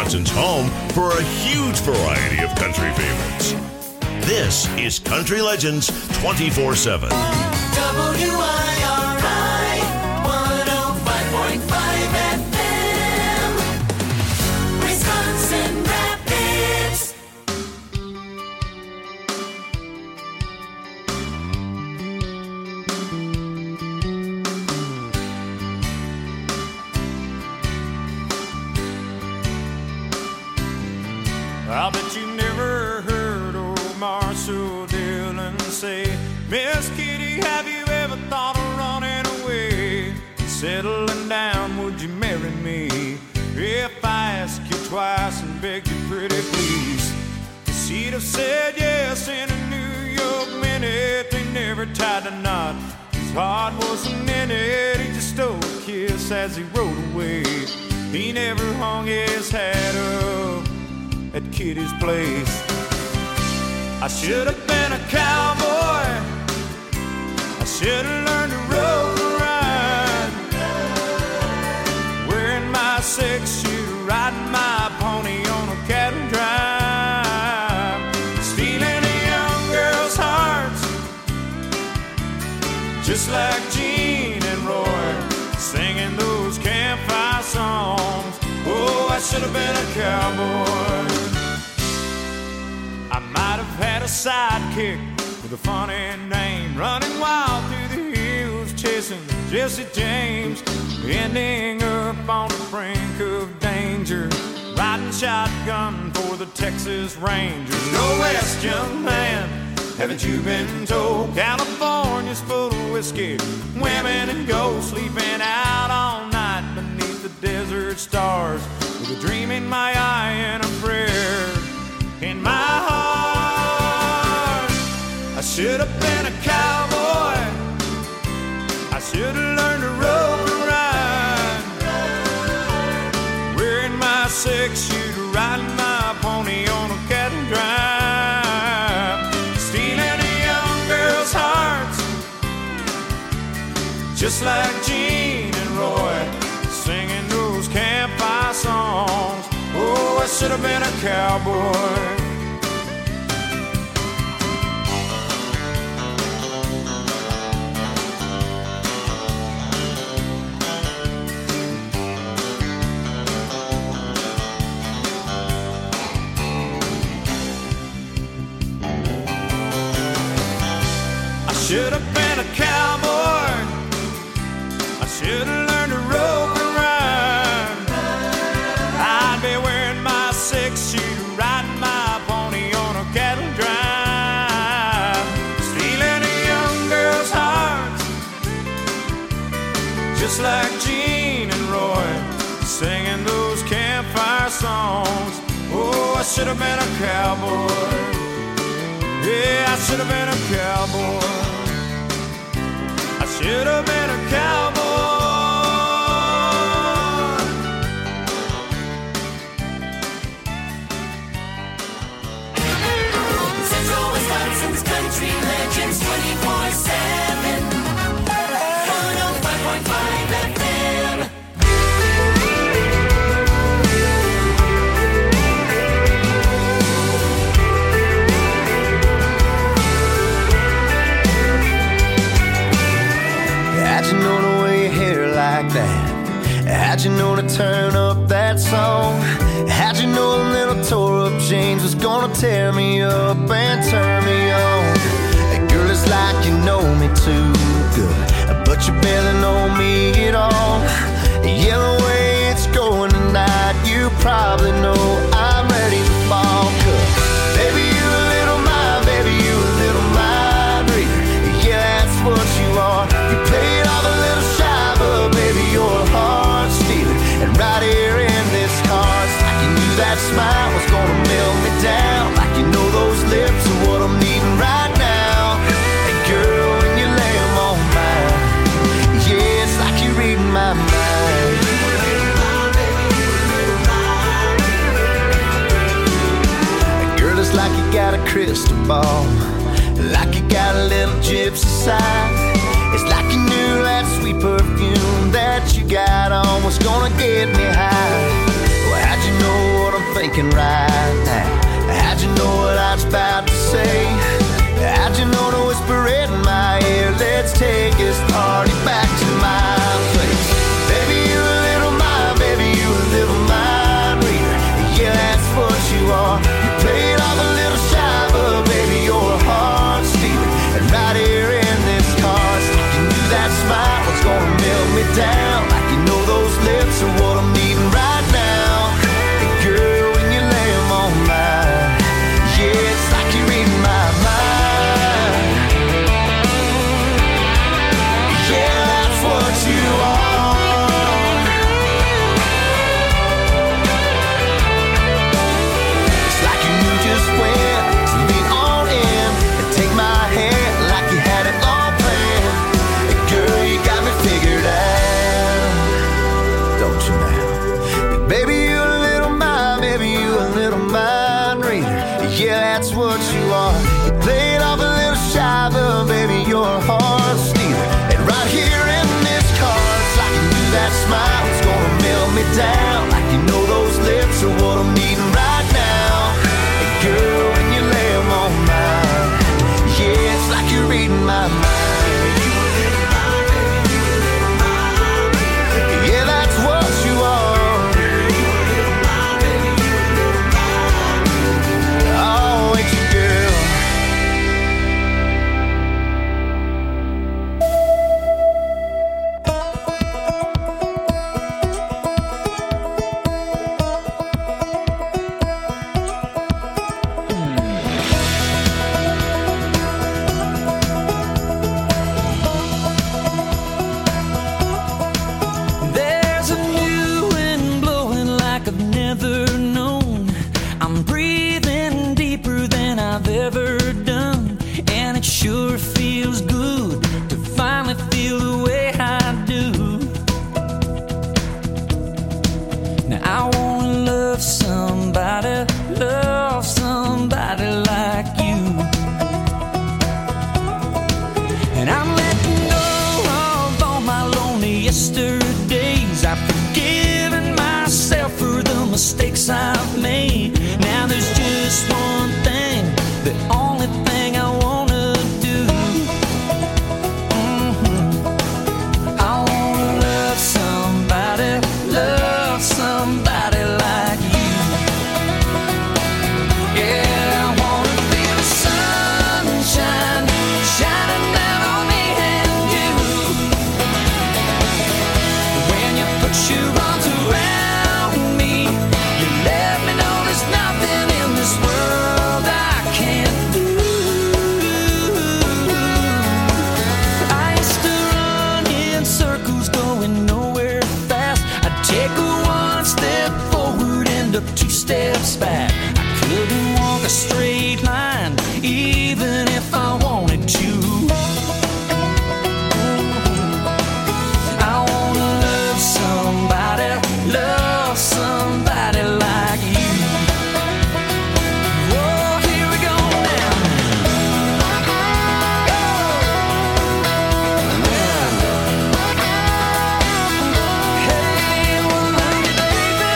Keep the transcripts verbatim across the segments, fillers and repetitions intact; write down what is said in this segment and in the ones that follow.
Wisconsin's home for a huge variety of country favorites. This is Country Legends twenty-four seven. W I R I one oh five point five F M, Wisconsin Rapids. I bet you never heard old Marshall Dillon say, Miss Kitty, have you ever thought of running away? Settling down, would you marry me? If I ask you twice and beg you pretty please. She'd have said yes in a New York minute. They never tied a knot, his heart wasn't in it. He just stole a kiss as he rode away. He never hung his hat up at Kitty's place. I should have been a cowboy, I should have learned to rope and ride, wearing my six-shooter, riding my pony on a cattle drive, stealing a young girl's hearts, just like Gene and Roy, singing those campfire songs. Oh, I should have been a cowboy. I might have had a sidekick with a funny name, running wild through the hills, chasing Jesse James, ending up on the brink of danger, riding shotgun for the Texas Rangers. Go west, young man, haven't you been told? California's full of whiskey, women and gold, sleeping out all night beneath the desert stars, with a dream in my eye and a prayer in my heart. I should have been a cowboy, I should have learned to rope and ride, wearing my six-shooter, riding my pony on a cattle drive, stealing a young girl's hearts, just like Gene and Roy, singing those campfire songs. Oh, I should have been a cowboy. I should have been a cowboy, I should have learned to rope and ride, I'd be wearing my six-shooter, riding my pony on a cattle drive, stealing a young girl's hearts, just like Gene and Roy, singing those campfire songs. Oh, I should have been a cowboy. Yeah, I should have been a cowboy. I should have been a cowboy. Central Wisconsin's Country Legends twenty-four seven, one oh five point five F M. How'd you know to wear your hair like that? How'd you know to turn up that song? How'd you know a little tore up jeans was gonna tear me up and turn me on? Hey, girl, it's like you know me too good, but you barely know me at all. Yeah, the way it's going tonight, you probably know I'm ready to fall. 'Cause baby, you a little mind, baby, you a little mind reader. Yeah, that's what you are. You play it off a little shy, but baby, you're a heart stealer. And right here in this heart, I can use that smile, what's gonna melt me down. Like you know those lips are what I'm needing right now. And girl, when you lay them on mine, yeah, it's like you're reading my mind. And girl, it's like you got a crystal ball, like you got a little gypsy side. It's like you knew that sweet perfume that you got on was gonna get me high. Well, how'd you know what I'm thinking right now? How'd you know what I was about to say? How'd you know the whisper in my ear? Let's take this party back to my place. Baby, you a little mind, baby, you a little mind reader. Yeah, that's what you are. You play it off a little shy, but baby, you're a heart stealer. And right here in this car, sticking you that smile was gonna melt me down. Like you know those lips are what I'm needing right now. And girl, when you lay them on mine, yeah, it's like you're reading my mind. Yeah, that's what you are. It's like you knew just when to lean on in and take my hand like you had it all planned. And girl, you got me figured out, don't you now? And baby, you a little mind, baby, you a little mind reader. Yeah, that's what you are. You play it off a little shy, but baby, you're a heart stealer. And right here in this car, it's like you knew that smile was gonna melt me down. Like you know those lips are what I'm needing right now. And girl, when you lay them on mine, yeah, it's like you're reading my mind. Yeah, that's what you are. Oh, ain't you, girl? There's a new wind blowing like I've never known. I'm breathing deeper than I've ever done. And it sure feels good to finally feel the way I do. Now I wanna love somebody, love somebody like you. And I'm letting go of all my lonely yesterdays. I've forgiven myself for the mistakes I've made. Now there's just one thing, the only thing I wanna do. Mhm. I wanna love somebody, love somebody like you. Yeah, I wanna feel the sunshine shining down on me and you. When you put your arms around me, you let me know there's nothing in this world I can't do. I used to run in circles going nowhere fast. I'd take a one step forward and a two steps back. I couldn't walk a straight line even if I wanted to. I wanna love somebody, love somebody like you. Oh, here we go now. Hey, well, love me, baby.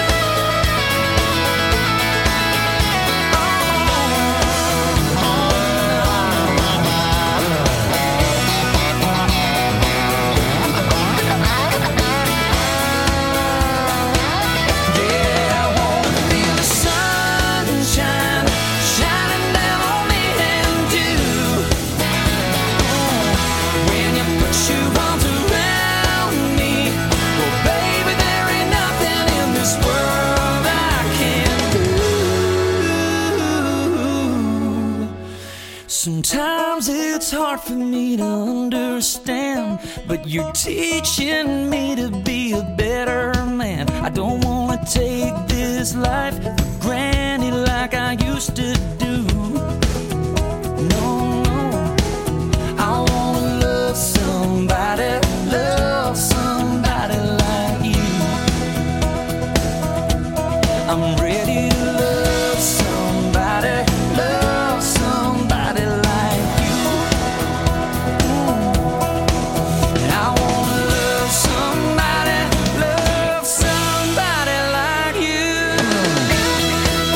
Yeah, I wanna feel the sunshine shining down on me and you. When you put your arms around me, well, baby, there ain't nothing in this world I can't do. Sometimes it's hard for me to understand, but you're teaching me to be a better man. I don't wanna take this life for granted like I used to do. No, no. I wanna love somebody, love somebody like you. I'm ready to love somebody, love somebody like you. Mm. And I wanna love somebody, love somebody like you.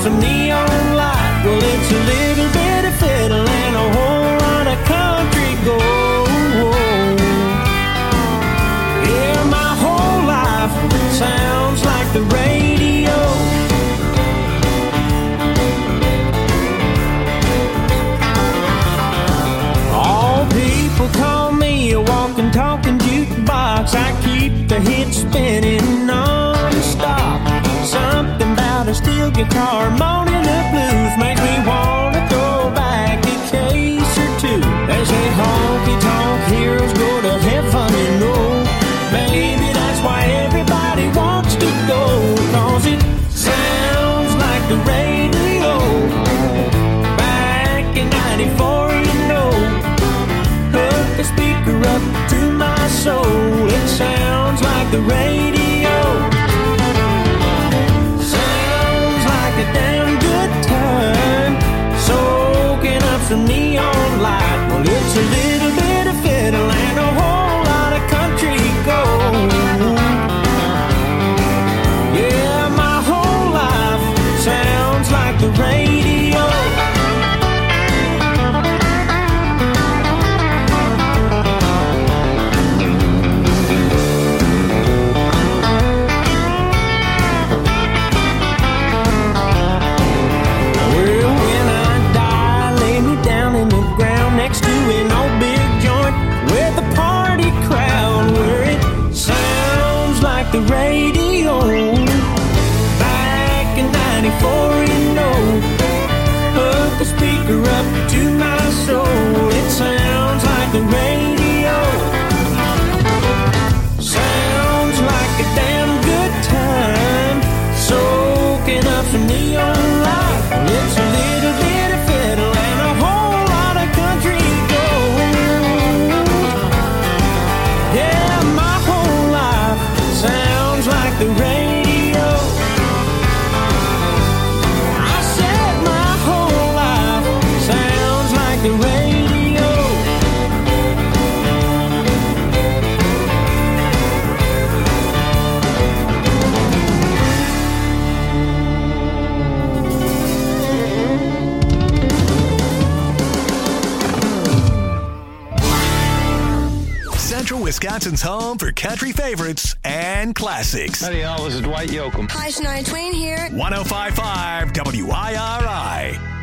some neon light. Well, it's a little bit of fiddle and a whole lot of country gold. Yeah, my whole life sounds like the radio. All people call me a walking, talking jukebox. I keep the hits spinning non-stop. Something about a steel guitar moaning the blues makes me wanna go back a case or two. They say honky-tonk heroes go to heaven, you know. Maybe that's why everybody wants to go, 'cause it sounds like the radio. Back in ninety-four, you know. Hook the speaker up to my soul. It sounds like the radio. Sounds like a damn good time. Soaking up some neon light. Well, it's a little bit of fiddle and a whole lot of country gold. Yeah, my whole life sounds like the radio. Well, when I die, lay me down in the ground next to an old big joint with a party crowd, where it sounds like the radio. Back in ninety-four, you know. Hook the speaker up to my soul. It sounds like the radio. Sounds like a damn good time. Soaking up some neon light. It's a little bit of fiddle and a whole lot of country gold. Yeah, my whole life sounds like the radio. I said my whole life sounds like the radio. Central Wisconsin's home for country favorites and classics. Howdy, y'all. This is Dwight Yoakam. Hi, Shania Twain here. one oh five point five W I R I.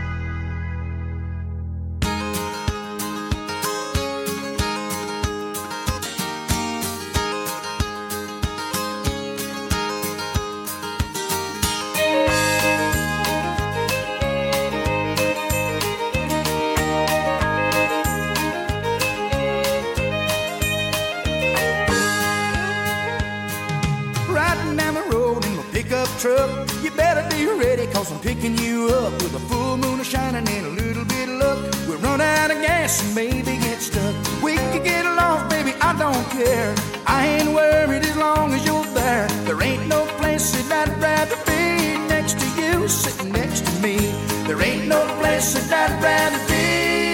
Riding down the road in my pickup truck. You better be ready, 'cause I'm picking you up with a full moon shining and a little bit of luck. We'll run out of gas and maybe get stuck. We could get lost, baby, I don't care. I ain't worried as long as you're there. There ain't no place that I'd rather be next to you, sitting next to me. There ain't no place that I'd rather be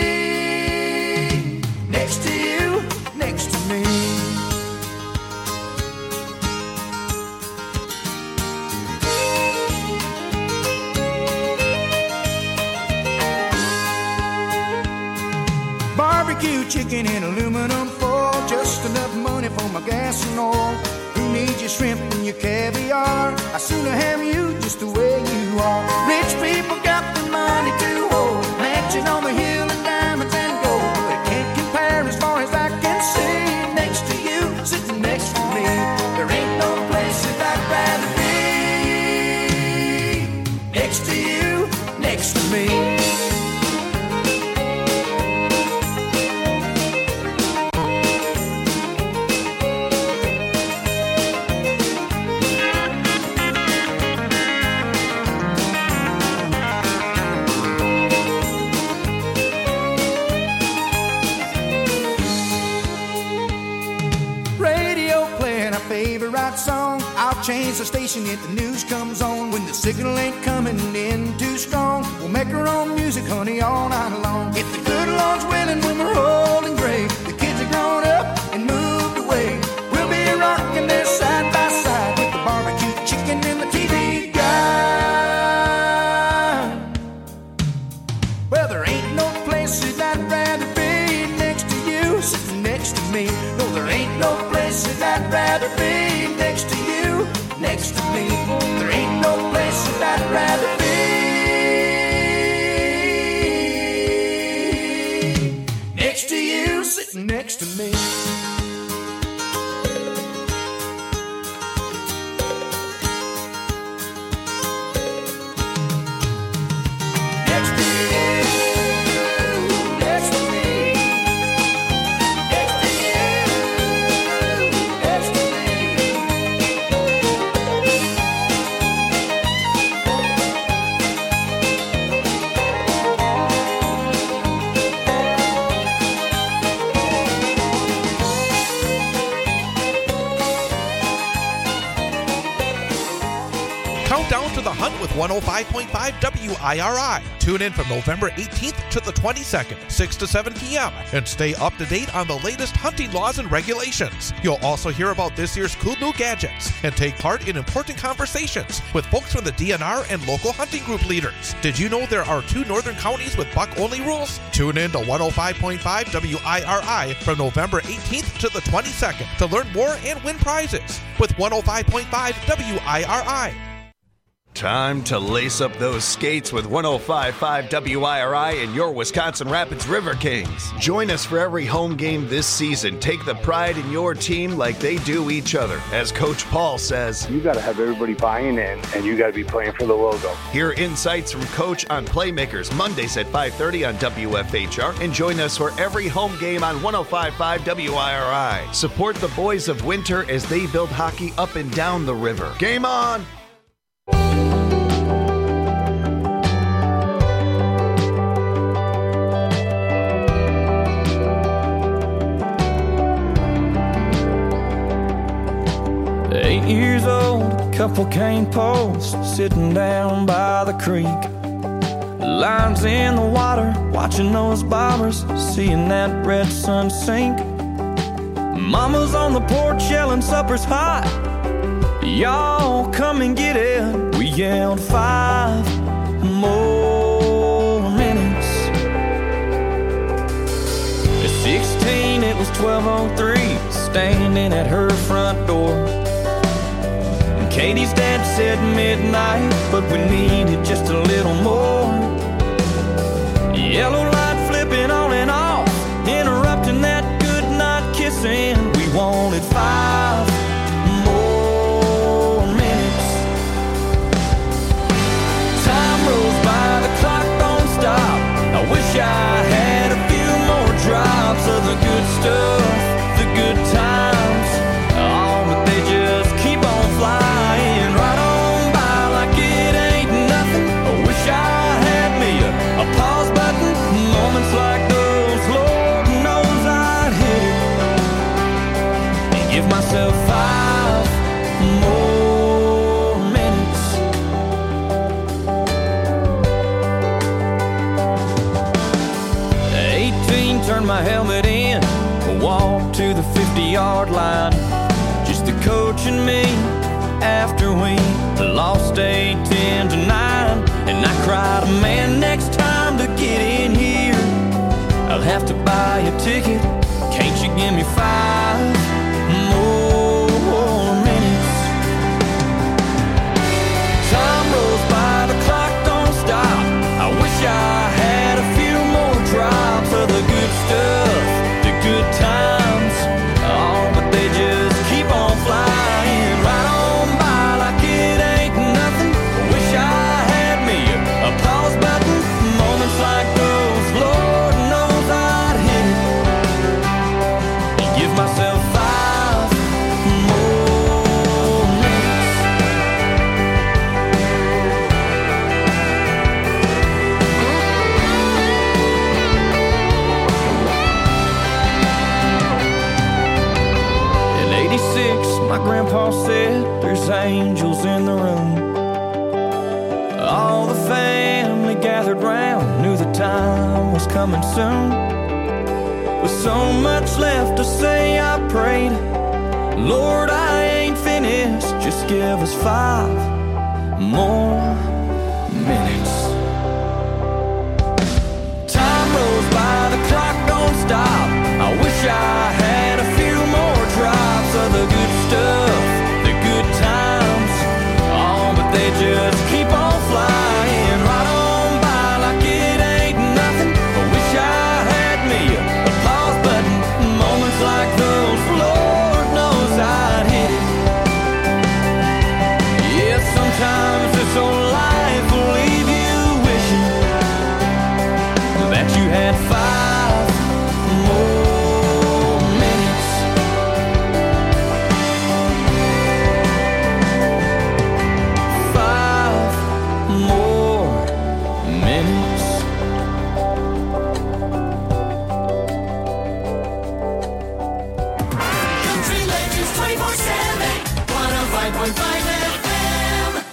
next to you, next to me. Barbecue chicken in aluminum foil, just enough money for my gas and oil. Who needs your shrimp and your caviar? I sooner have you just the way you are. Rich people got the money to hold, mansion on the hill and diamonds and gold. They can't compare as far as I can see. Next to you, sitting next to me. There ain't no place that I'd rather be. Next to you, next to me. Favorite song, I'll change the station if the news comes on. When the signal ain't coming in too strong, we'll make our own music, honey, all night long. If the good Lord's willing, when we're old and gray, the kids are grown up and moved away, we'll be rocking there side by side with the barbecue chicken and the T V guide. that I'd rather be next to you, next to me. There ain't no place that I'd rather be next to you, sitting next to me. Countdown to the hunt with one oh five point five W I R I. Tune in from November eighteenth to the twenty-second, six to seven p.m. and stay up to date on the latest hunting laws and regulations. You'll also hear about this year's cool new gadgets and take part in important conversations with folks from the D N R and local hunting group leaders. Did you know there are two northern counties with buck-only rules? Tune in to one oh five point five W I R I from November eighteenth to the twenty-second to learn more and win prizes with one oh five point five W I R I. Time to lace up those skates with one oh five point five W I R I and your Wisconsin Rapids River Kings. Join us for every home game this season. Take the pride in your team like they do each other. As Coach Paul says, you got to have everybody buying in, and you got to be playing for the logo. Hear insights from Coach on Playmakers Mondays at five thirty on W F H R, and join us for every home game on one oh five point five W I R I. Support the boys of winter as they build hockey up and down the river. Game on! Eight years old, couple cane posts sitting down by the creek. Lines in the water, watching those bobbers, seeing that red sun sink. Mama's on the porch yelling supper's hot. Y'all come and get it. We yelled five more minutes. At sixteen, it was twelve oh three, standing at her front door. And Katie's dad said midnight, but we needed just a little more. Yellow light flipping on and off, interrupting that good night kissing. We wanted five more minutes. Time rolls by, the clock don't stop. I wish I had a few more drops of the good stuff, the good times. Oh, but they just keep on flying right on by like it ain't nothing. I wish I had me a, a pause button. Moments like those, Lord knows I'd hit it and give myself five more minutes. eighteen, turned my helmet in, walked to the fifty-yard line. Just the coach and me after we lost eight ten to nine. And I cried, man, next time to get in here I'll have to buy a ticket. Can't you give me five more minutes? Time rolls by, the clock don't stop. I wish I had a few more drops of the good stuff, the good times. Oh, but they just keep on flying right on by like it ain't nothing. I wish I had me a, a pause button. Moments like those, Lord knows I'd hit it and give myself five more minutes. In eighty-six, my grandpa said there's angels in the room. All the family gathered round, knew the time was coming soon. With so much left to say, I prayed, Lord, I ain't finished, just give us five more minutes. Time rolls by, the clock don't stop. I wish I had a few more drops of the good point five F M.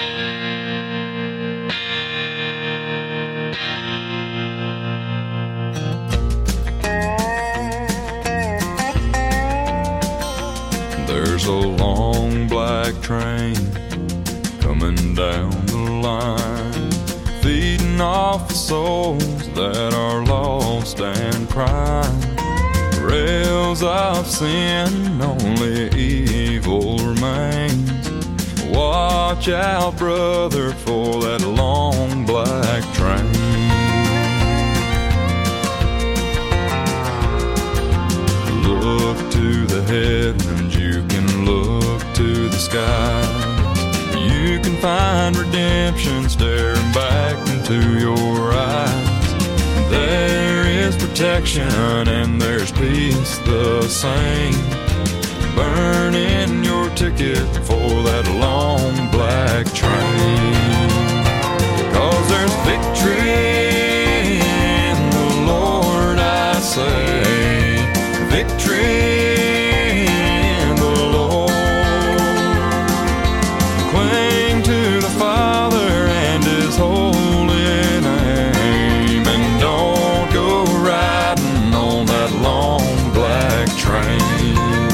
There's a long black train coming down the line, feeding off the souls that are lost and crying. Rails of sin, only evil remains. Watch out, brother, for that long black train. Look to the heavens, you can look to the skies. You can find redemption staring back into your eyes. There is protection and there's peace the same. Burn in your ticket for that long black train. 'Cause there's victory in the Lord, I say. Victory in the Lord. Cling to the Father and His holy name, and don't go riding on that long black train.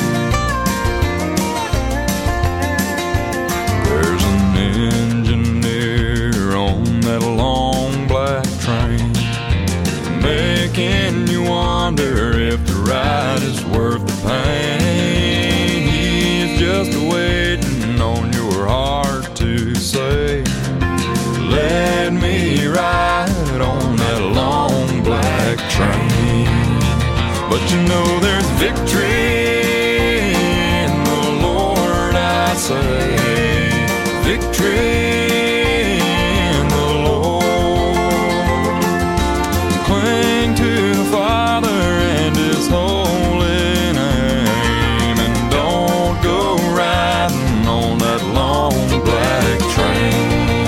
There's an engineer on that long black train, making you wonder if the ride is worth the pain. He's just waiting on your heart to say, let me ride on that long black train. But you know there's victory in the Lord, I say. Victory in the Lord. Cling to the Father and His holy name, and don't go riding on that long black train.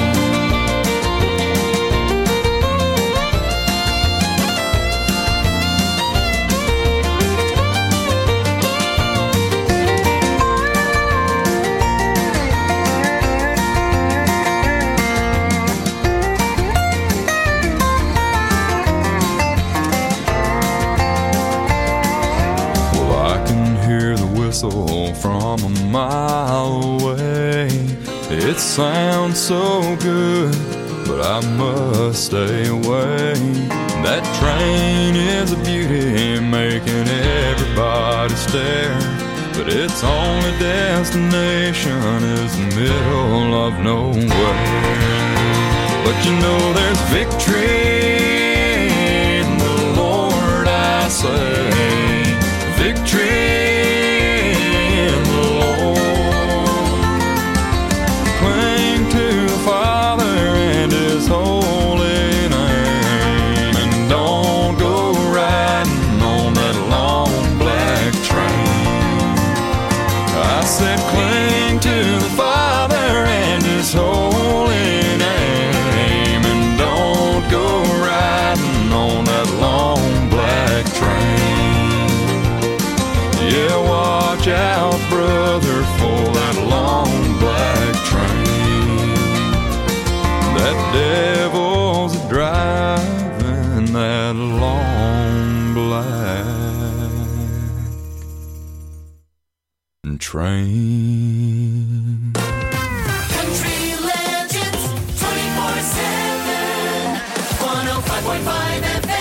From a mile away, it sounds so good, but I must stay away. That train is a beauty, making everybody stare, but its only destination is the middle of nowhere. But you know there's victory in the Lord, I say. Victory. Holy name, and don't go riding on that long black train. I said cling to the Father and His holy name, and don't go riding on that long black train. Yeah, watch out, brother, for that long black train. That devil's driving that long black train. Country Legends twenty-four seven, one oh five point five F M.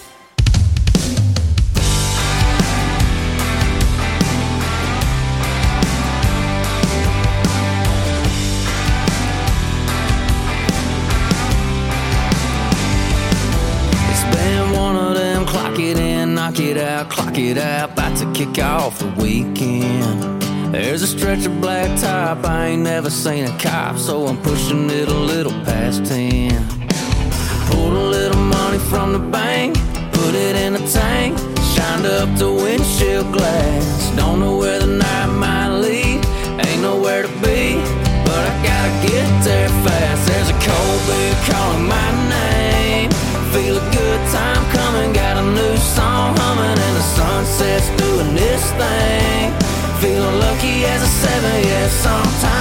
Clock it in, knock it out, clock it out, about to kick off the weekend. There's a stretch of black top, I ain't never seen a cop, so I'm pushing it a little past ten. Pulled a little money from the bank, put it in a tank, shined up the windshield glass. Don't know where the night might lead, ain't nowhere to be, but I gotta get there fast. There's a cold beer calling my name, feel a good time coming, got a new song humming, and the sunset's doing this thing. Feeling lucky as a seven, yeah, sometimes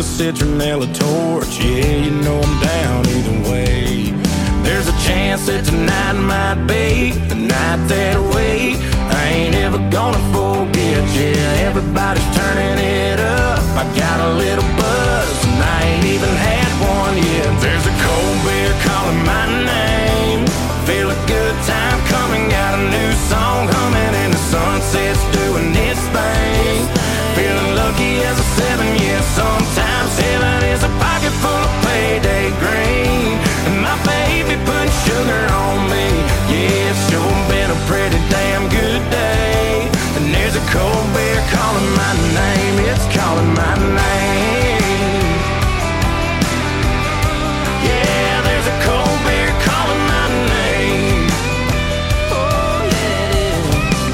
citronella torch. Yeah, you know I'm down either way. There's a chance that tonight might be the night that I wait. I ain't ever gonna forget, yeah, everybody's turning it up. I got a little buzz and I ain't even had one yet. There's a cold beer calling my name. Feel a good time coming, got a new song humming, and the sunset's doing its thing. Feeling lucky as a seven, yeah, sometimes heaven is a pocket full of payday green. And my baby put sugar on me, yeah, it's sure been a pretty damn good day. And there's a cold beer calling my name, it's calling my name. Yeah, there's a cold beer calling my name. Oh yeah it is.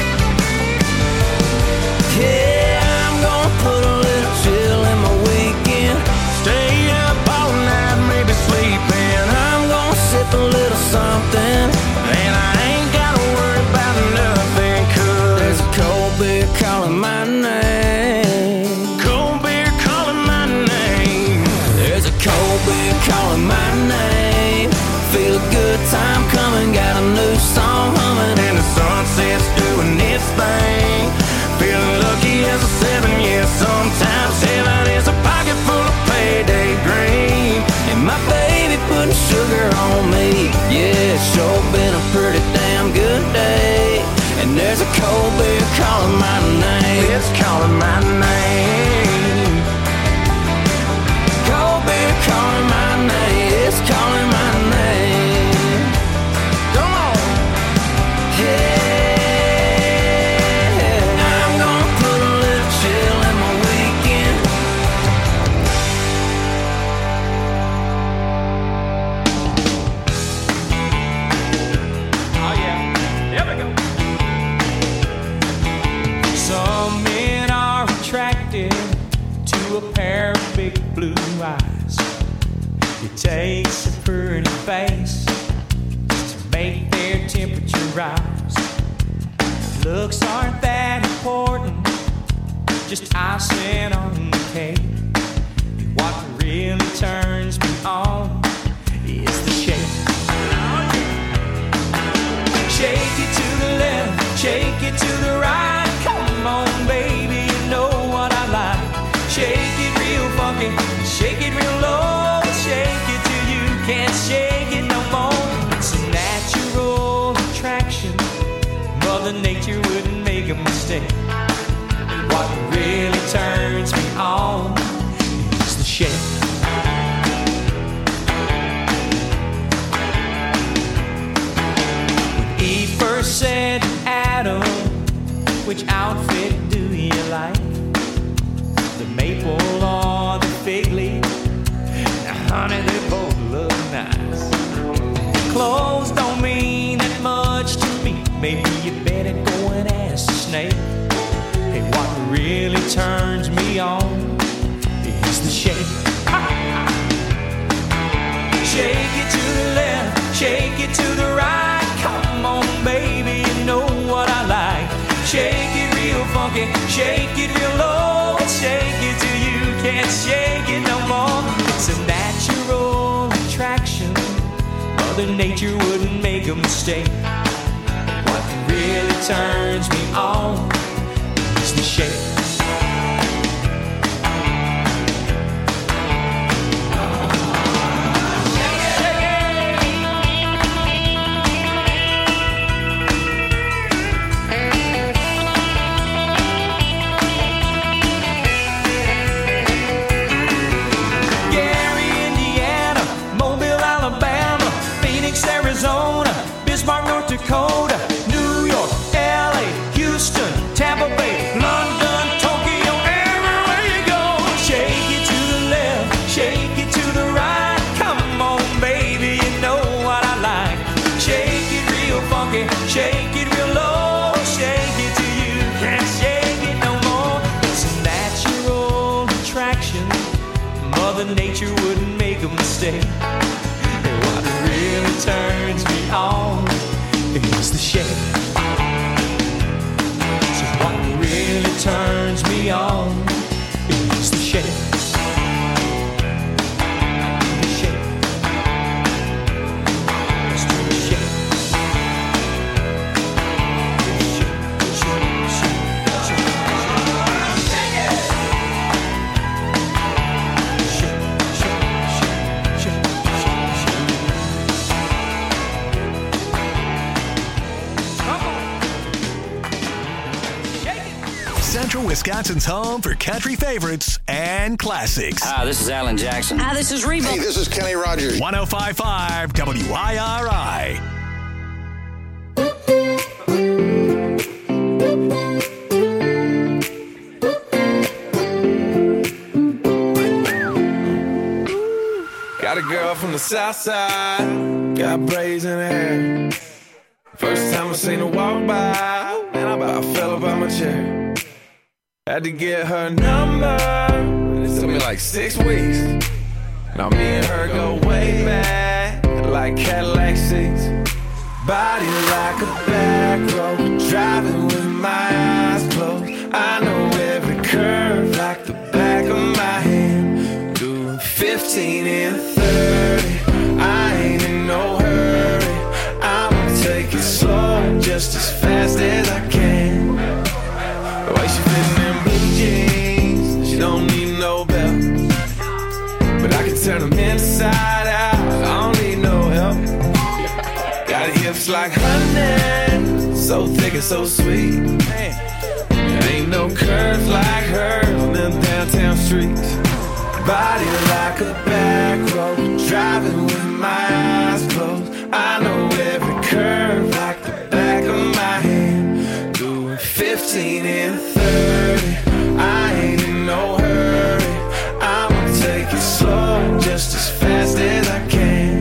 Yeah, I'm gonna put a little chill in my weekend. Stay up all night, maybe sleeping. I'm gonna sip a little something, and I ain't gotta worry about nothing, 'cause there's a cold beer calling my name. Cold beer calling my name. There's a cold beer calling my name. Feel a good time coming, got a new song humming, and the sunset's doing its thing. Feeling lucky as a seven, yeah, sometimes heaven is a pocket full of payday green. And my baby putting sugar on me, yeah, it's sure been a pretty damn good day. And there's a cold beer calling my name, it's calling my name. Cold beer calling my name, it's calling my name. Come on, yeah. I'm gonna put a little chill in my weekend. Oh yeah, here we go. Some men are attracted to a pair of big blue eyes. It takes a pretty face to make their temperature rise. Looks aren't that important, just icing on the cake. What really turns me on is the shake. Shake it to the left, shake it to the right. Come on, baby, you know what I like. Shake it real funky, shake it real low. Shake it till you can't shake it no more. It's a natural attraction, Mother Nature wouldn't make a mistake. And what really turns me on is the shake. When Eve first said to Adam, which outfit do you like? The maple or the fig leaf? Now, honey, they both look nice. Clothes don't mean that much to me. Maybe you better go and ask the snake. Hey, what really turns me on is the shake. Shake it to the left, shake it to the right. Come on, baby, you know what I like. Shake it real funky, shake it real low. Shake it till you can't shake it no more. It's a natural attraction, Mother Nature wouldn't make a mistake. And what really turns me on is the shake. Arizona, Bismarck, North Dakota, New York, L A, Houston, Tampa Bay, London, Tokyo, everywhere you go. Shake it to the left, shake it to the right. Come on, baby, you know what I like. Shake it real funky, shake it real low. Shake it till you can't shake it no more. It's a natural attraction, Mother Nature wouldn't make a mistake. What really turns me on is the shake. So what really turns me on is the shake. Wisconsin's home for country favorites and classics. Hi, this is Alan Jackson. Hi, this is Reba. Hey, this is Kenny Rogers. one oh five point five W I R I. Got a girl from the south side, got braids in her hair. First time I seen her walk by, and I about fell up out my chair. Had to get her number, it took me like six weeks. Now me and her go way back, like Cadillac seats. Body like a back road, driving with my eyes closed. I know every curve like the back of my hand. Doing fifteen and thirty, I ain't in no hurry. I'ma take it slow, just as fast as I can. The way she fitting in blue jeans, she don't need no belt. But I can turn them inside out, I don't need no help. Got hips like honey, so thick and so sweet. There ain't no curves like hers on them downtown streets. Body like a back road, driving with my eyes closed. I know every curve like the back of my hand. Doing fifteen and thirty, I ain't in no hurry. I'ma take it slow, just as fast as I can.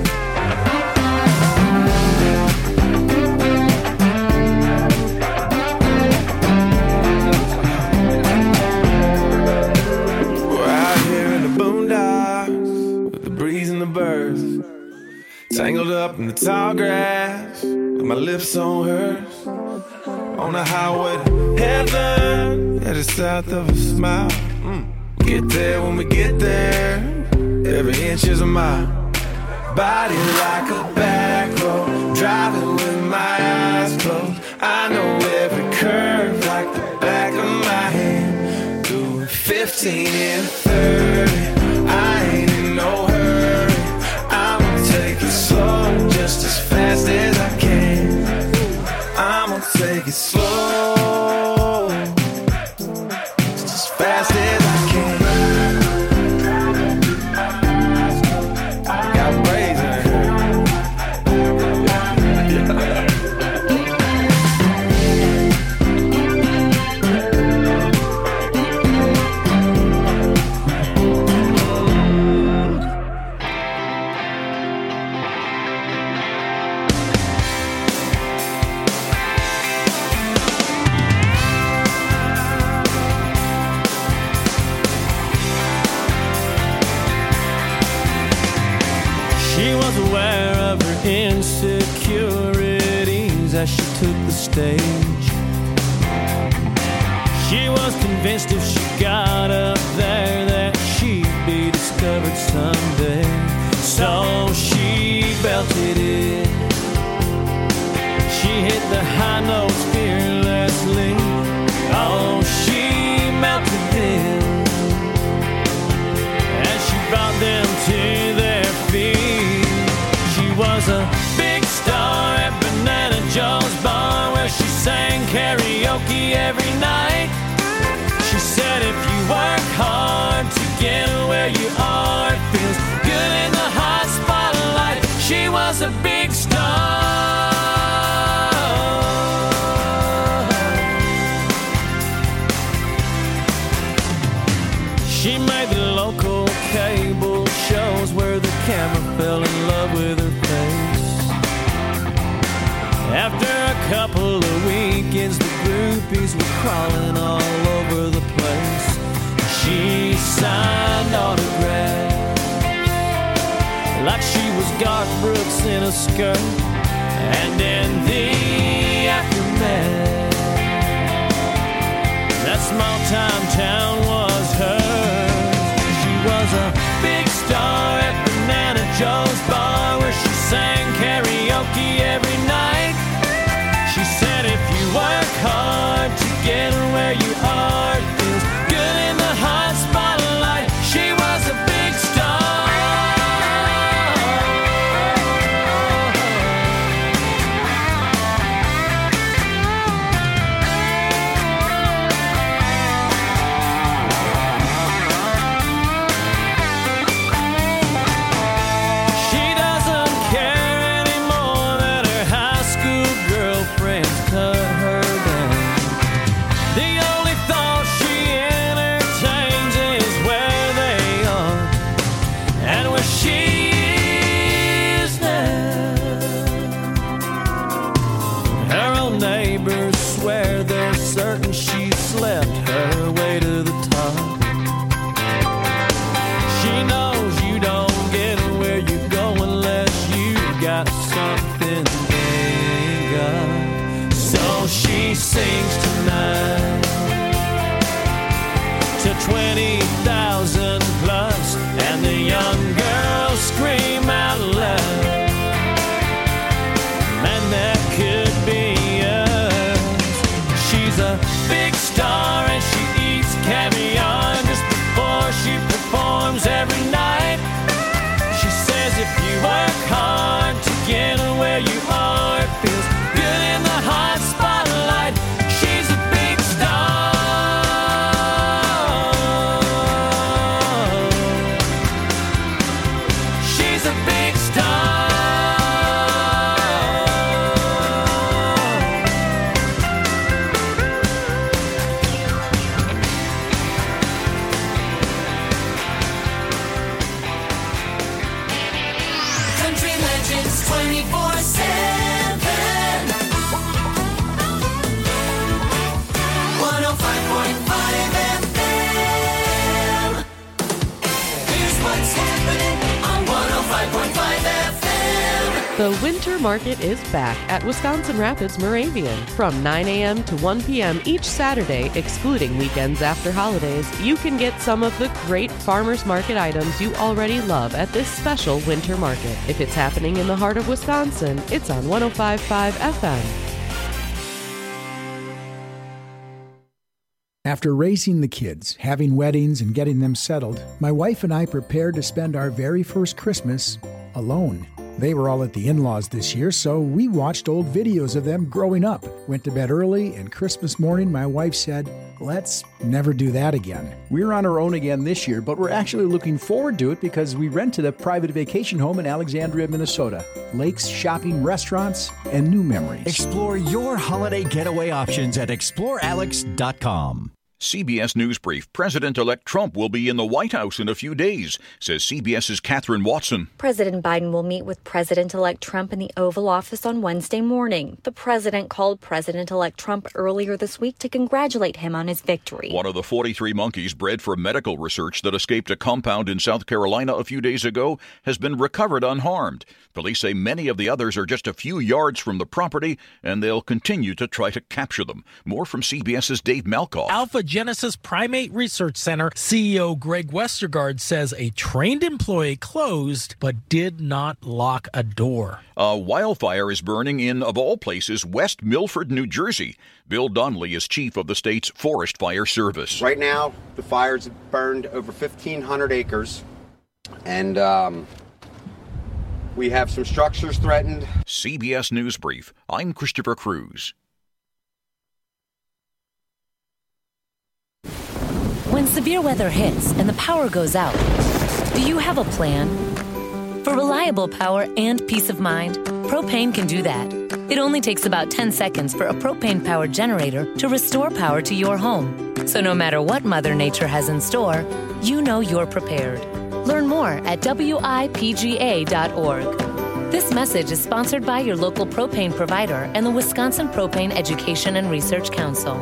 Tangled up in the tall grass, with my lips on hers. On the highway to heaven, headed south of a smile. Mm. Get there when we get there, every inch is a mile. Body like a back road, driving with my eyes closed. I know every curve like the back of my hand. Doing fifteen and thirty, I ain't in no hurry. I'ma take it slow, just as fast as I can. I'ma take it slow, just as fast as I can. Got braids in her hair. Insecurities as she took the stage. She was convinced if she got up there that she'd be discovered someday. So she belted it. She hit the high notes fearlessly. Oh, she melted them as she brought them to their feet. She was a big star at Banana Joe's bar, where she sang karaoke every night. She said if you work hard to get where you are, it feels good in the hot spotlight. She was a big star. She made the local cable shows where the camera fell in love with her face. After a couple of weekends, the groupies were crawling all over the place. She signed autographs like she was Garth Brooks in a skirt. And in the aftermath, that small time town was hers. She was a big star at Banana Joe's bar, where she sang karaoke every night. She said if you work hard to get where you are, it feels good in the hot spotlight. She was a big star. twenty-four seven. one oh five point five F M. Here's what's happening on one oh five point five F M. The winter market is back at Wisconsin Rapids Moravian. From nine a.m. to one p.m. each Saturday, excluding weekends after holidays, you can get some of the great farmers market items you already love at this special winter market. If it's happening in the heart of Wisconsin, it's on one oh five point five F M. After raising the kids, having weddings, and getting them settled, my wife and I prepared to spend our very first Christmas alone. They were all at the in-laws this year, so we watched old videos of them growing up, went to bed early, and Christmas morning my wife said, let's never do that again. We're on our own again this year, but we're actually looking forward to it because we rented a private vacation home in Alexandria, Minnesota. Lakes, shopping, restaurants, and new memories. Explore your holiday getaway options at explore alex dot com. C B S News Brief. President-elect Trump will be in the White House in a few days, says CBS's Catherine Watson. President Biden will meet with President-elect Trump in the Oval Office on Wednesday morning. The president called President-elect Trump earlier this week to congratulate him on his victory. One of the forty-three monkeys bred for medical research that escaped a compound in South Carolina a few days ago has been recovered unharmed. Police say many of the others are just a few yards from the property, and they'll continue to try to capture them. More from CBS's Dave Malkoff. Alpha Genesis Primate Research Center C E O Greg Westergaard says a trained employee closed but did not lock a door. A wildfire is burning in, of all places, West Milford, New Jersey. Bill Donnelly is chief of the state's Forest Fire Service. Right now, the fires have burned over fifteen hundred acres, and um, we have some structures threatened. C B S News Brief. I'm Christopher Cruz. When severe weather hits and the power goes out, do you have a plan? For reliable power and peace of mind, Propane can do that. It only takes about ten seconds for a propane-powered generator to restore power to your home. So no matter what Mother Nature has in store, you know you're prepared. Learn more at W I P G A dot org. This message is sponsored by your local propane provider and the Wisconsin Propane Education and Research Council.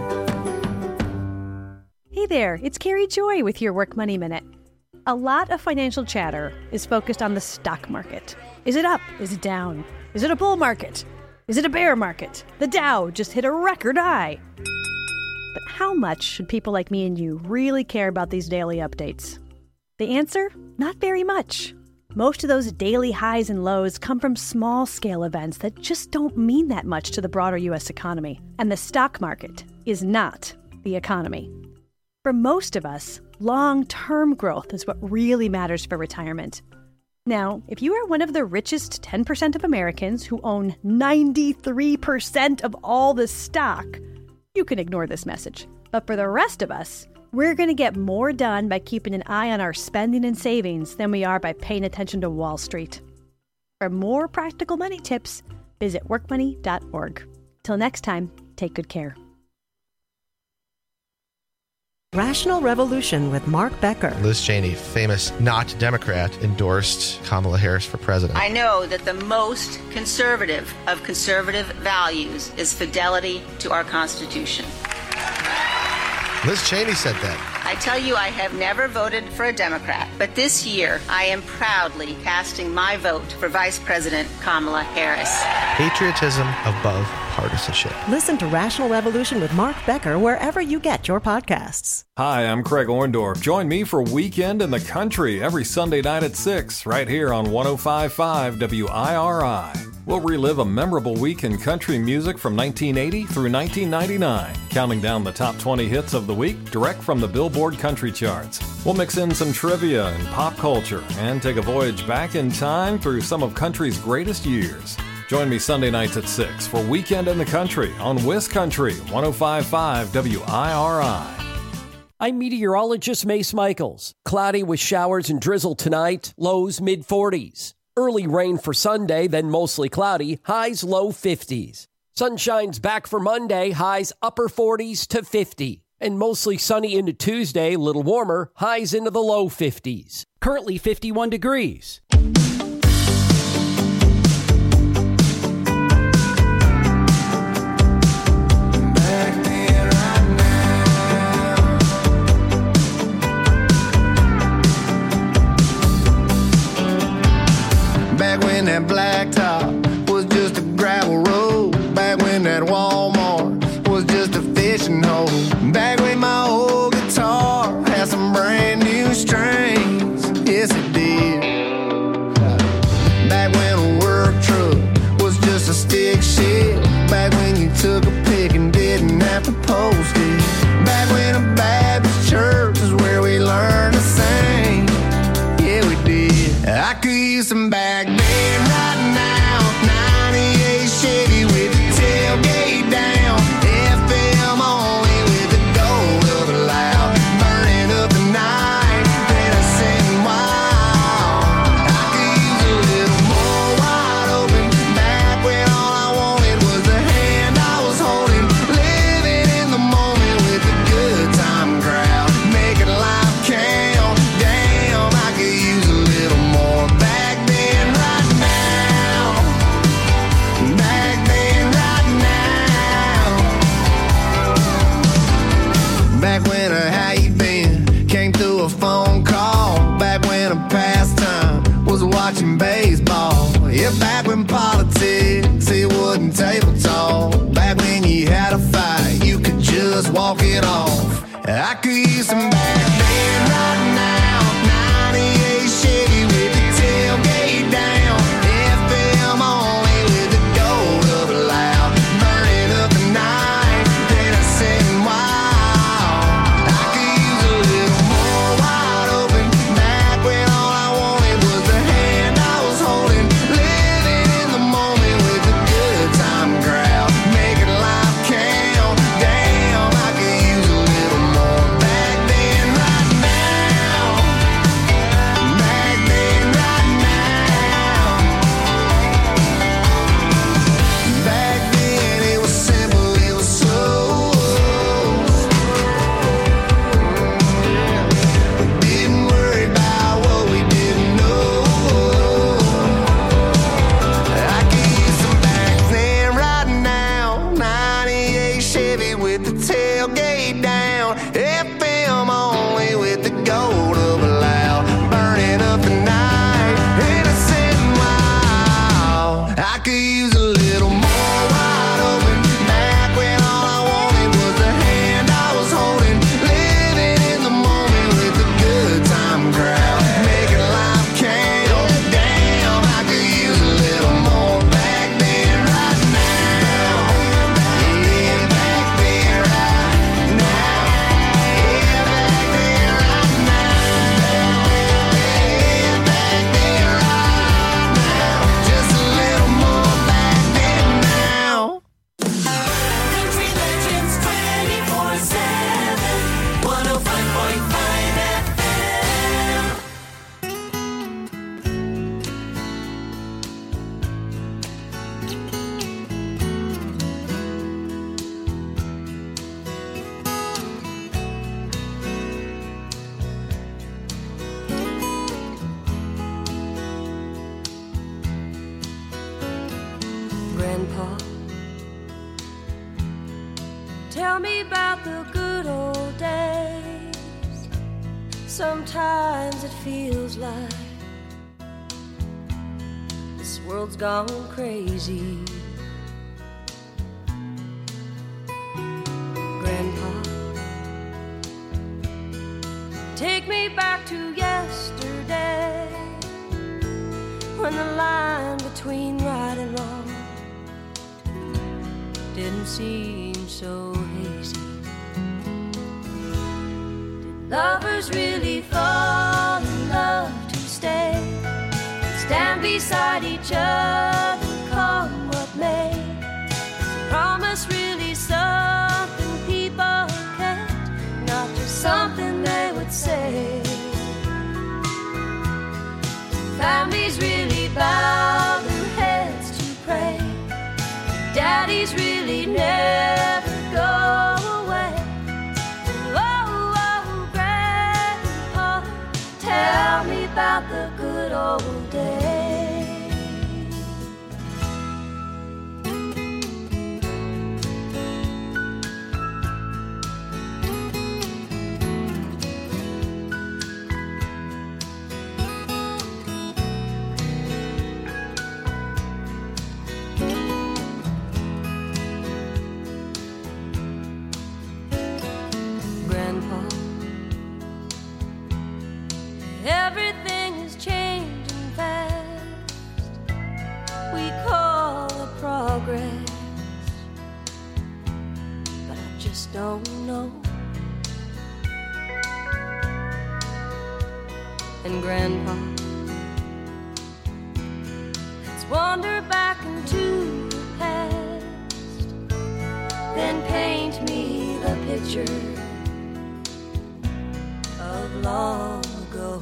Hey there, it's Carrie Joy with your Work Money Minute. A lot of financial chatter is focused on the stock market. Is it up? Is it down? Is it a bull market? Is it a bear market? The Dow just hit a record high. But how much should people like me and you really care about these daily updates? The answer? Not very much. Most of those daily highs and lows come from small-scale events that just don't mean that much to the broader U S economy. And the stock market is not the economy. For most of us, long-term growth is what really matters for retirement. Now, if you are one of the richest ten percent of Americans who own ninety-three percent of all the stock, you can ignore this message. But for the rest of us, we're going to get more done by keeping an eye on our spending and savings than we are by paying attention to Wall Street. For more practical money tips, visit work money dot org. Till next time, take good care. Rational Revolution with Mark Becker. Liz Cheney, famous not Democrat, endorsed Kamala Harris for president. I know that the most conservative of conservative values is fidelity to our Constitution. Liz Cheney said that. I tell you, I have never voted for a Democrat, but this year I am proudly casting my vote for Vice President Kamala Harris. Patriotism above partisanship. Listen to Rational Revolution with Mark Becker wherever you get your podcasts. Hi, I'm Craig Orndorff. Join me for Weekend in the Country every Sunday night at six, right here on one oh five point five W I R I. We'll relive a memorable week in country music from nineteen eighty through nineteen ninety-nine, counting down the top twenty hits of the week direct from the Billboard Country Charts. We'll mix in some trivia and pop culture and take a voyage back in time through some of country's greatest years. Join me Sunday nights at six for Weekend in the Country on WisCountry one oh five point five W I R I. I'm meteorologist Mace Michaels. Cloudy with showers and drizzle tonight, lows mid forties. Early rain for Sunday, then mostly cloudy, highs low fifties. Sunshine's back for Monday, highs upper forties to fifty. And mostly sunny into Tuesday, little warmer, highs into the low fifties. Currently fifty-one degrees. that blacktop was just a gravel road. Back when that Walmart was just a fishing hole. Back when my old guitar had some brand new strings. Yes, it did. Back when a work truck was just a stick shift. Back when you took a pic and didn't have to post it. Back when a Baptist church was where we learned to sing. Yeah, we did. I could use some back then right now. ninety-eight Chevy with the tailgate down. F M only with the gold of a loud. Burning up the night, then I sitting wild. I could use a little more wide open. Back when all I wanted was the hand I was holding. Living in the moment with the good time crowd. Making life count. Damn, I could use a little more back then right now. Back then right now. Back when a how you been came through a phone call. Back when a pastime was watching baseball. Yeah, back when politics, it wasn't table talk. Back when you had a fight, you could just walk it off. I could use some back then right now. ninety-eight Chevy with the tailgate down. F M only with the gold of a loud. Burning up the night, then I sitting wild. I could use a little more wide open. Back when all I wanted was the hand I was holding. Living in the moment with the good time crowd. Making life count. Damn, I could use a little more back then right now. Back then right now. Back then it was simple, it was slow. We didn't worry about what we didn't know. I could use some back then right now. ninety-eight Chevy with the tailgate down. F M only with the gold of a loud. Burning up the night, innocent wild. I could use a little more wide open. Back when all I wanted was the hand I was holding. Living in the moment with the good time crowd. Making life count. Damn, I could use a little more back then right now. Yeah, back then right now. Yeah, back then right now. Yeah, back then right now. Just a little more back then now. Country Legends twenty-four seven, one oh five point five F M. Grandpa, tell me about the good old days. Sometimes it feels like this world's gone crazy. Grandpa, take me back to yesterday, when the line between right and wrong didn't seem so hazy. Did lovers really fall in love to stay and stand beside each other, come what may? Is a promise really something people kept, not just something they would say? Families really bow their heads to pray. Daddies really never go away. Oh, oh, Grandpa, tell me about the good old days. just don't know. And Grandpa, let's wander back into the past, then paint me the picture of long ago.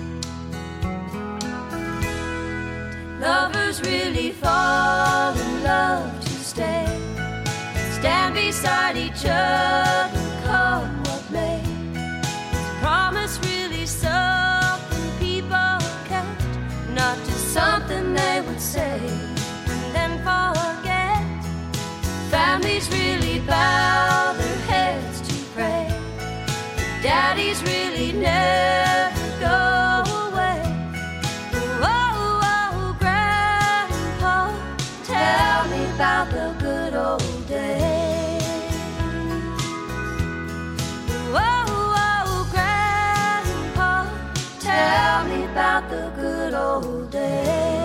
Lovers really fall in love to stay, stand beside each other, come what may. Is promise really something people kept, not just something they would say and then forget? Families really bow their heads to pray, daddies really never go away. Oh, oh, Grandpa, tell me about the good old days. Oh, oh, Grandpa, tell me about the good old days.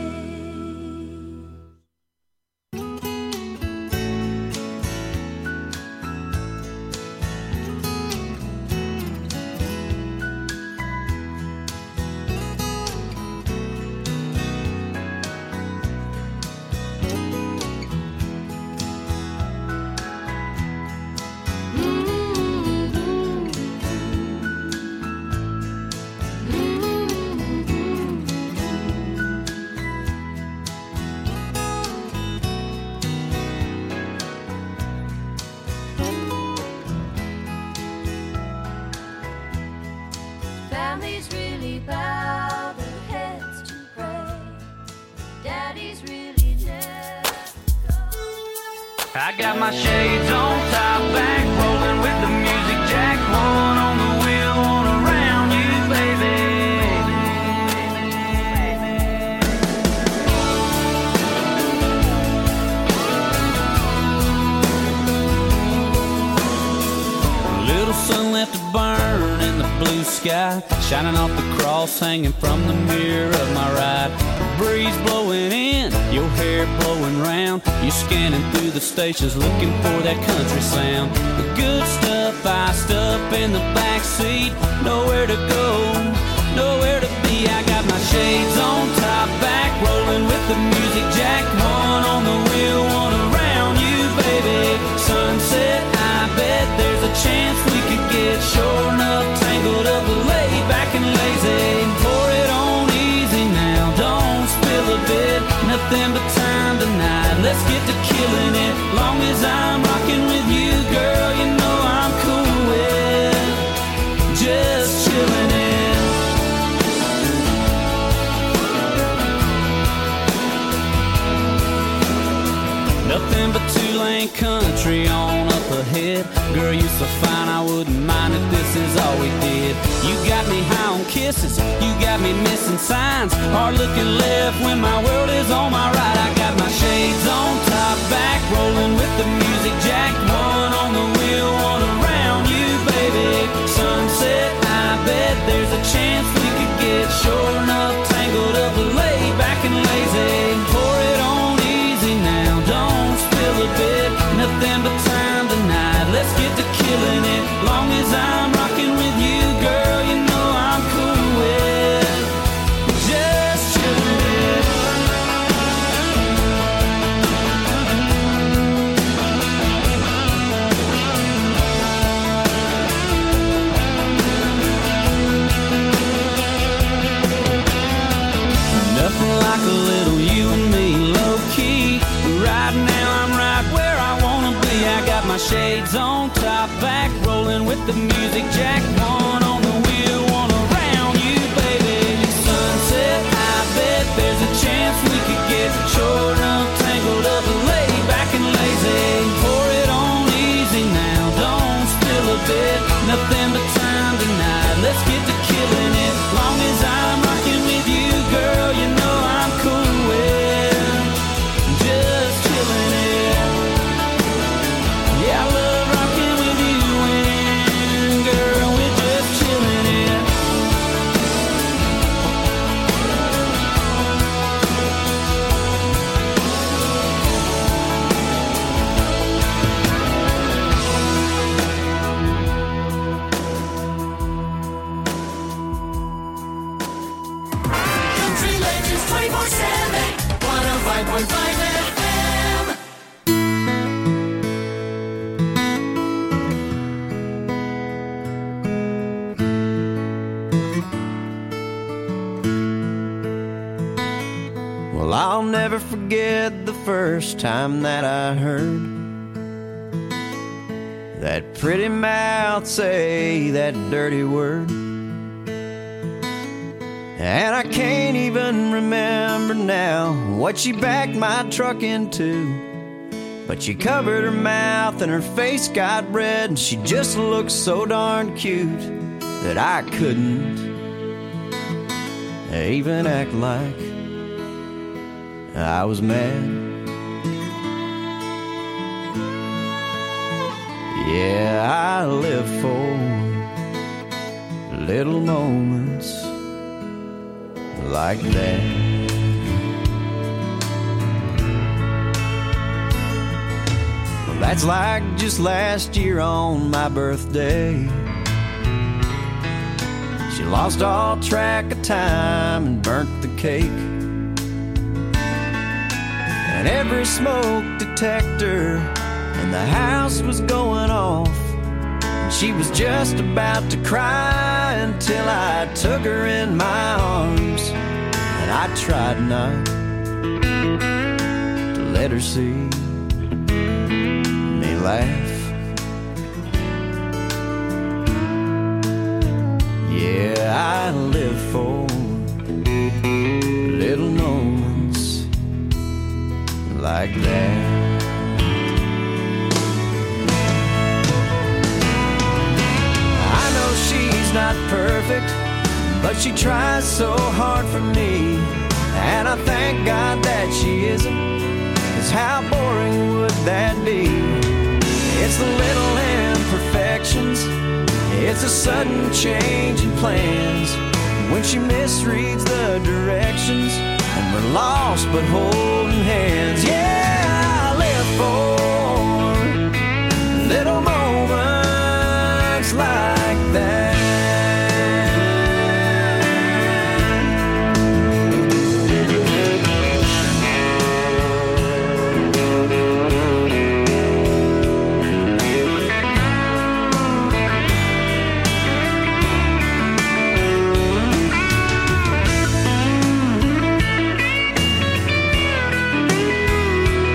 Families really bow their heads to pray, daddies really never go. I got my shades on, top back, rolling with the music jack, one on the wheel, one around you, baby. Little sun left to burn in the blue sky, shining off the cross hanging from the mirror of my ride. A breeze blowing in, your hair blowing round. You're scanning through the stations looking for that country sound. The good stuff iced up in the back seat. Nowhere to go, nowhere to be. I got my shades on, top back, rolling with the music jack. One on the wheel, one around you, baby. Sunset, I bet there's a chance we could get sure enough tangled up, laid back and lazy. Pour it on easy now, don't spill a bit. Nothing but time tonight, let's get to killing it. Long as I'm rocking with you, girl, you know I'm cool with just chilling it. Nothing but two-lane country on up ahead. Girl, you're so fine, I wouldn't mind if this is all we did. You got me high on kisses, you got me missing signs. Hard looking left when my world is on my right. I got my shades on, top back, rolling with the music jack. One on the wheel, one around you, baby. Sunset, I bet there's a chance we could get sure enough tangled up, laid back and lazy. Pour it on easy now, don't spill a bit. Nothing but time tonight, let's get to killing it. Long as I'm rocking with you, girl, you know I'm cool with just chilling it. Nothing like a little you and me, low key. Right now I'm right where I wanna be. I got my shades on, top back, rolling with the music jack. One on the wheel, one around you, baby. Sunset, I bet there's a chance we could get short enough tangled up, laid back and lazy. Pour it on easy now, don't spill a bit. Nothing but time tonight, let's get to killing it. Long as I'm rocking with you, girl, you know I'm cool with just chilling it. Yeah, I love rocking with you, and girl, we're point five F M. Well, I'll never forget the first time that I heard that pretty mouth say that dirty word. And I can't even remember now what she backed my truck into, but she covered her mouth and her face got red, and she just looked so darn cute that I couldn't even act like I was mad. Yeah, I live for little moments like that. Well, that's like just last year on my birthday. She lost all track of time and burnt the cake, and every smoke detector in the house was going off, and she was just about to cry until I took her in my arms, and I tried not to let her see me laugh. Yeah, I live for little moments like that. She's not perfect, but she tries so hard for me, and I thank God that she isn't, 'cause how boring would that be? It's the little imperfections, it's a sudden change in plans, when she misreads the directions, and we're lost but holding hands. Yeah, I live for little moments like